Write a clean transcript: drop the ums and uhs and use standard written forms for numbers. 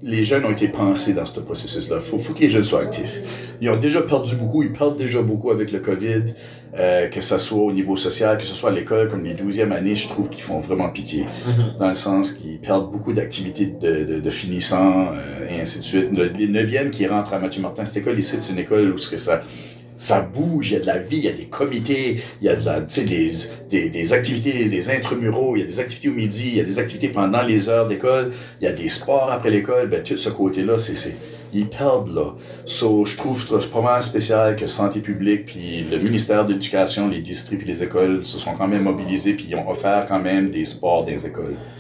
les jeunes ont été pensés dans ce processus-là. Faut que les jeunes soient actifs. Ils ont déjà perdu beaucoup, ils perdent déjà beaucoup avec le COVID, que ce soit au niveau social, que ce soit à l'école, comme les 12e années, je trouve qu'ils font vraiment pitié. Dans le sens qu'ils perdent beaucoup d'activités de finissants, et ainsi de suite. Les 9e qui rentrent à Mathieu Martin, cette école ici, c'est une école où ça bouge, il y a de la vie, il y a des comités, il y a des activités, des intramuraux, il y a des activités au midi, il y a des activités pendant les heures d'école, il y a des sports après l'école, tout ce côté-là, ils perdent là. Je trouve que c'est pas mal spécial que Santé publique puis le ministère de l'Éducation, les districts et les écoles se sont quand même mobilisés puis ils ont offert quand même des sports dans les écoles.